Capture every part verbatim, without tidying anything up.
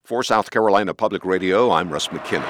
For South Carolina Public Radio, I'm Russ McKinney.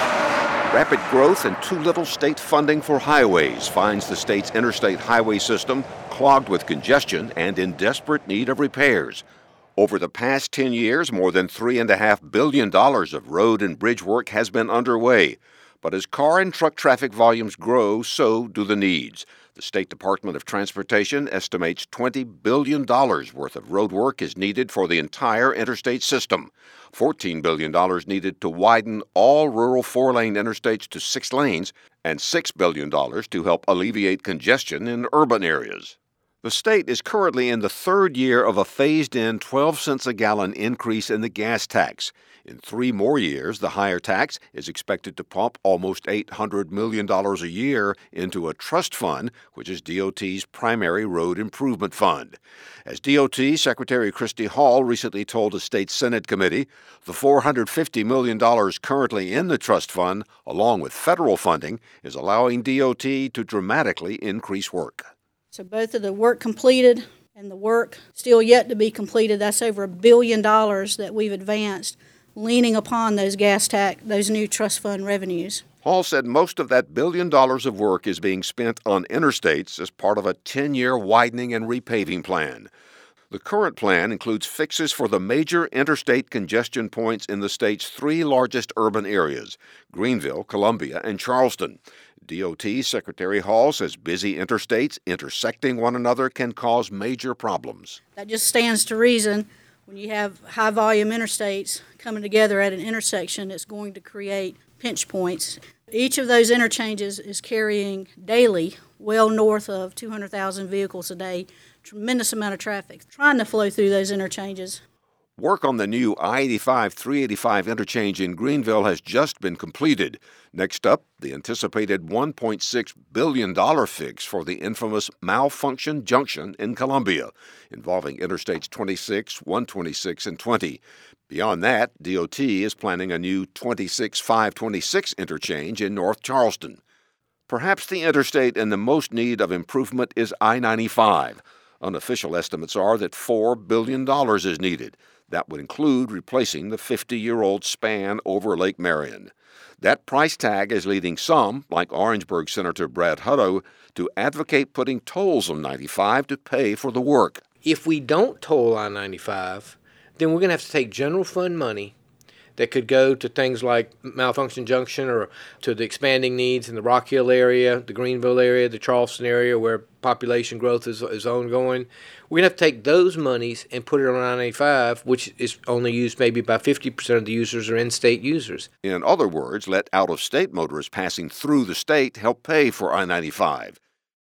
Rapid growth and too little state funding for highways finds the state's interstate highway system clogged with congestion and in desperate need of repairs. Over the past ten years, more than three point five billion dollars of road and bridge work has been underway. But as car and truck traffic volumes grow, so do the needs. The State Department of Transportation estimates twenty billion dollars worth of road work is needed for the entire interstate system. fourteen billion dollars needed to widen all rural four-lane interstates to six lanes, and six billion dollars to help alleviate congestion in urban areas. The state is currently in the third year of a phased-in twelve cents a gallon increase in the gas tax. In three more years, the higher tax is expected to pump almost eight hundred million dollars a year into a trust fund, which is D O T's primary road improvement fund. As D O T Secretary Christy Hall recently told a state Senate committee, the four hundred fifty million dollars currently in the trust fund, along with federal funding, is allowing D O T to dramatically increase work. So both of the work completed and the work still yet to be completed, that's over a billion dollars that we've advanced, leaning upon those gas tax, those new trust fund revenues. Hall said most of that billion dollars of work is being spent on interstates as part of a ten-year widening and repaving plan. The current plan includes fixes for the major interstate congestion points in the state's three largest urban areas, Greenville, Columbia, and Charleston. D O T Secretary Hall says busy interstates intersecting one another can cause major problems. That just stands to reason. When you have high-volume interstates coming together at an intersection, it's going to create pinch points. Each of those interchanges is carrying daily well north of two hundred thousand vehicles a day, tremendous amount of traffic trying to flow through those interchanges. Work on the new I eighty-five three eighty-five interchange in Greenville has just been completed. Next up, the anticipated one point six billion dollars fix for the infamous malfunction junction in Columbia, involving Interstates twenty-six, one twenty-six, and twenty. Beyond that, D O T is planning a new twenty-six five twenty-six interchange in North Charleston. Perhaps the interstate in the most need of improvement is I ninety-five. Unofficial estimates are that four billion dollars is needed. That would include replacing the fifty-year-old span over Lake Marion. That price tag is leading some, like Orangeburg Senator Brad Hutto, to advocate putting tolls on ninety-five to pay for the work. If we don't toll I ninety-five, then we're going to have to take general fund money that could go to things like Malfunction Junction or to the expanding needs in the Rock Hill area, the Greenville area, the Charleston area where population growth is, is ongoing. We're going to have to take those monies and put it on I ninety-five, which is only used maybe by fifty percent of the users are in-state users. In other words, let out-of-state motorists passing through the state help pay for I ninety-five.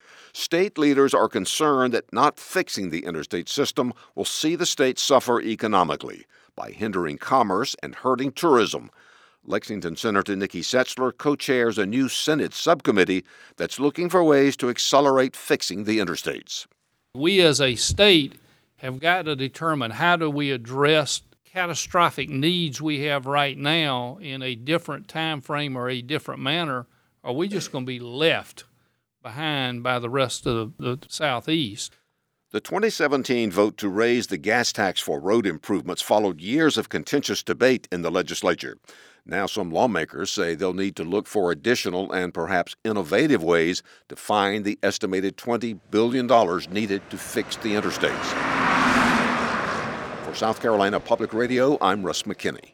State leaders are concerned that not fixing the interstate system will see the state suffer economically by hindering commerce and hurting tourism. Lexington Senator Nikki Setzler co-chairs a new Senate subcommittee that's looking for ways to accelerate fixing the interstates. We as a state have got to determine how do we address catastrophic needs we have right now in a different time frame or a different manner. Are we just going to be left behind by the rest of the, the Southeast? The twenty seventeen vote to raise the gas tax for road improvements followed years of contentious debate in the legislature. Now some lawmakers say they'll need to look for additional and perhaps innovative ways to find the estimated twenty billion dollars needed to fix the interstates. For South Carolina Public Radio, I'm Russ McKinney.